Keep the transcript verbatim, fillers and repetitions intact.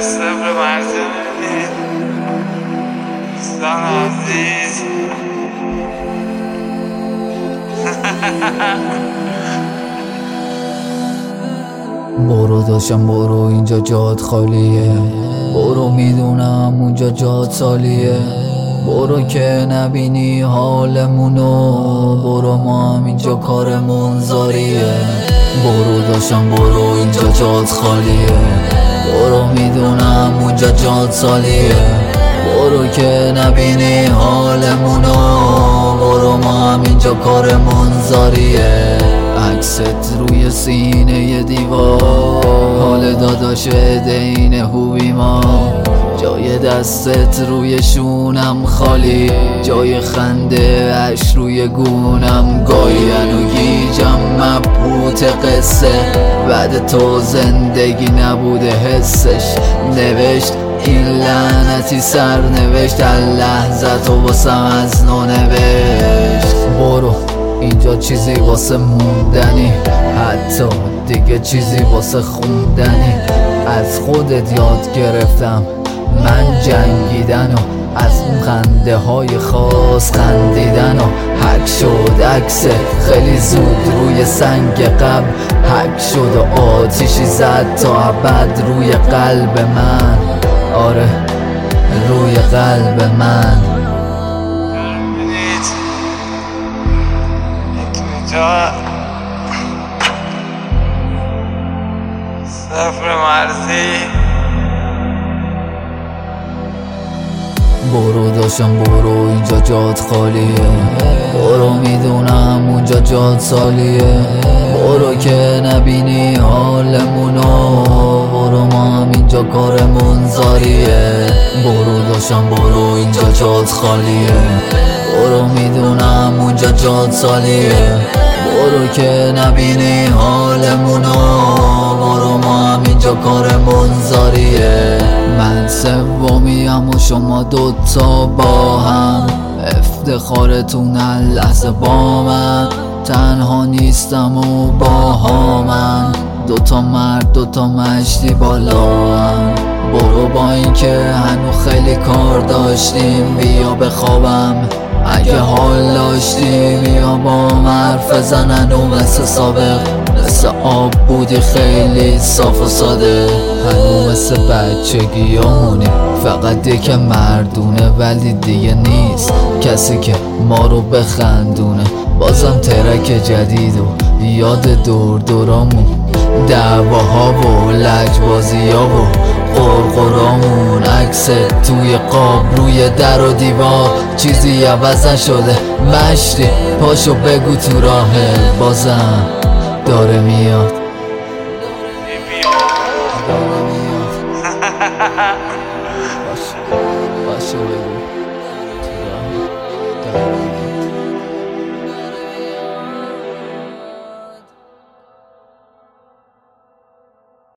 صبر مرزی دوستان عزیز برو داشتم برو، اینجا جات خالیه. برو میدونم اونجا جات سالیه. برو که نبینی حالمونو، برو ما هم اینجا کارمون زاریه. برو داشتم برو، اینجا جات خالیه. برو میدونم اونجا جات سالیه. برو که نبینی حالمونو، برو ما هم اینجا کارمون زاریه. عکست روی سینه دیوار، حال داداش دین هوی ما. جای دستت روی شونم خالی، جای خنده اش روی گونم. گاین و گیجم مبهوت قصه، بعد تو زندگی نبوده حسش. نوشت این لعنتی سر نوشت، لحظت و واسم از نو نوشت. برو اینجا چیزی واسه موندنی، حتی دیگه چیزی واسه خوندنی. از خودت یاد گرفتم من جنگیدن و از اون خنده های خاص خندیدن. و حک شد عکست خیلی زود روی سنگ قبل، حک شد و آتیشی زد تا ابد روی قلب من. آره روی قلب من. صفر مرزی برو داشتم برو، اینجا جات خالیه. برو میدونم اونجا جات سالیه. برو که نبینی حالمونو، برو ما هم اینجا کارمون زاریه. برو داشتم برو، اینجا جات خالیه. برو میدونم اونجا جات سالیه. برو که نبینی حالمونو، برو ما هم اینجا کارمون زاریه. من سومیم و شما دوتا با هم، افتخارتون لحظه با من. تنها نیستم و با من، دوتا مرد دوتا مشتی بالا هم. برو با این که هنو خیلی کار داشتیم، بیا بخوابم اگه حال داشتی. بیا با حرف زنن و مثل سابق، مثل آب بودی خیلی صاف و ساده. هنو مثل بچگی همونی، فقط دیگه مردونه ولی دیگه نیست کسی که ما رو بخندونه. بازم ترک جدید و یاد دور دورامون، دعواها و لجبازی ها و قرقرامون. عکس توی قاب روی در و دیوار، چیزی عوض نشده مشتی. پاشو بگو تو راه بازم داره میاد، داره میاد. باشه باشه بگو